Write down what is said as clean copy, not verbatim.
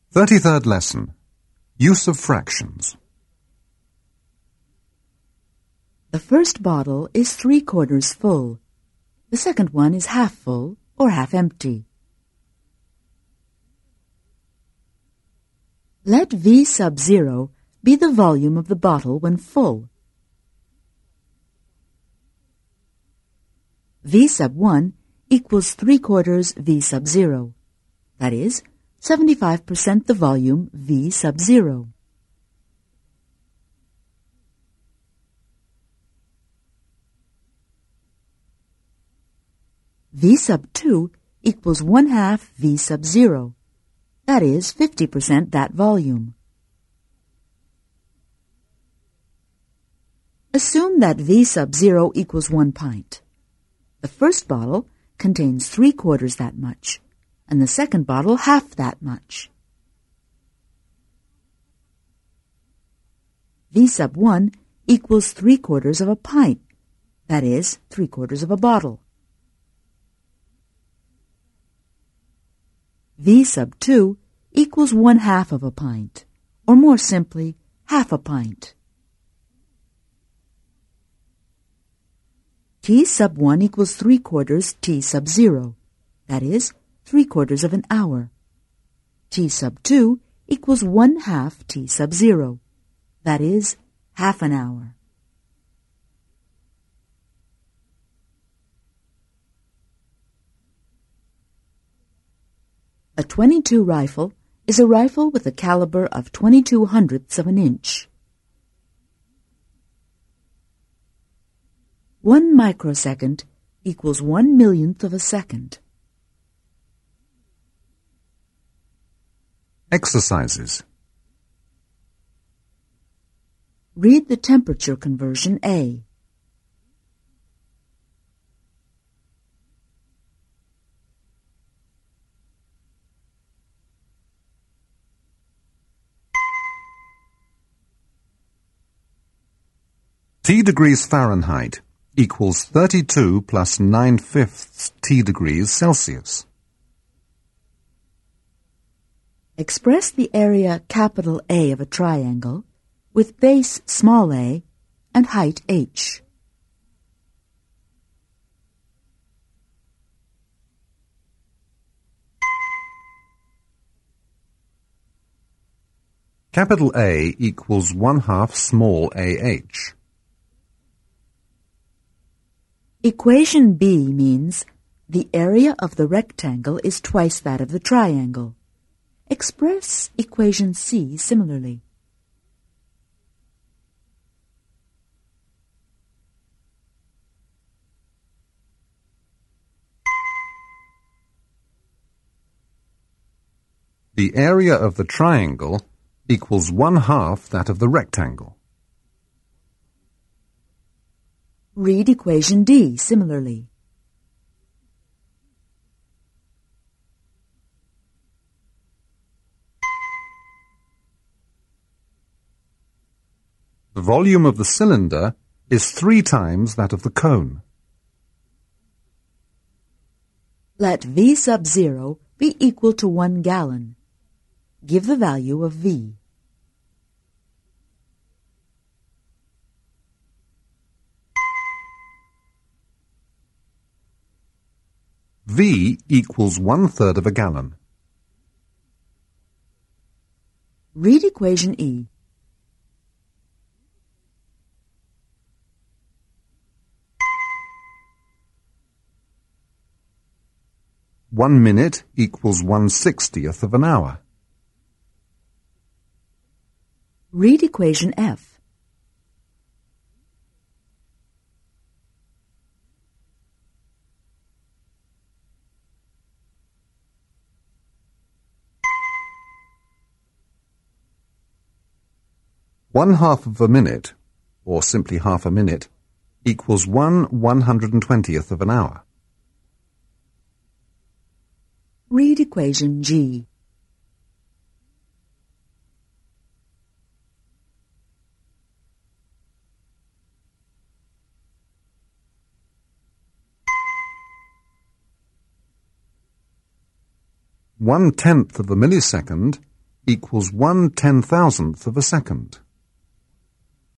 33rd lesson. Use of fractions. The first bottle is 3/4 full. The second one is half full or half empty. Let V sub 0 be the volume of the bottle when full. V sub 1 equals 3/4 V sub 0. That is, 75% the volume V sub 0. V sub 2 equals 1/2 V sub 0. That is 50% that volume. Assume that V sub 0 equals 1 pint. The first bottle contains 3/4 that much, and the second bottle half that much. V sub 1 equals 3/4 of a pint, that is, 3/4 of a bottle. V sub 2 equals 1/2 of a pint, or more simply, half a pint. T sub 1 equals 3/4 T sub 0, that is, 3/4 of an hour. T sub 2 equals 1/2 T sub 0, that is, half an hour. A .22 rifle is a rifle with a caliber of 22/100ths of an inch. 1 microsecond equals 1/1,000,000th of a second. Exercises. Read the temperature conversion A. T degrees Fahrenheit equals 32 plus 9/5 T degrees Celsius. Express the area capital A of a triangle with base small a and height h. Capital A equals 1/2 small ah. Equation B means the area of the rectangle is twice that of the triangle. Express equation C similarly. The area of the triangle equals 1/2 that of the rectangle. Read equation D similarly. The volume of the cylinder is 3 times that of the cone. Let V sub 0 be equal to 1 gallon. Give the value of V. V equals 1/3 of a gallon. Read equation E. One minute equals 1/60th of an hour. Read equation F. One-half of a minute, or simply half a minute, equals 1/120th of an hour. Read equation G. One-tenth of a millisecond equals 1/10,000th of a second.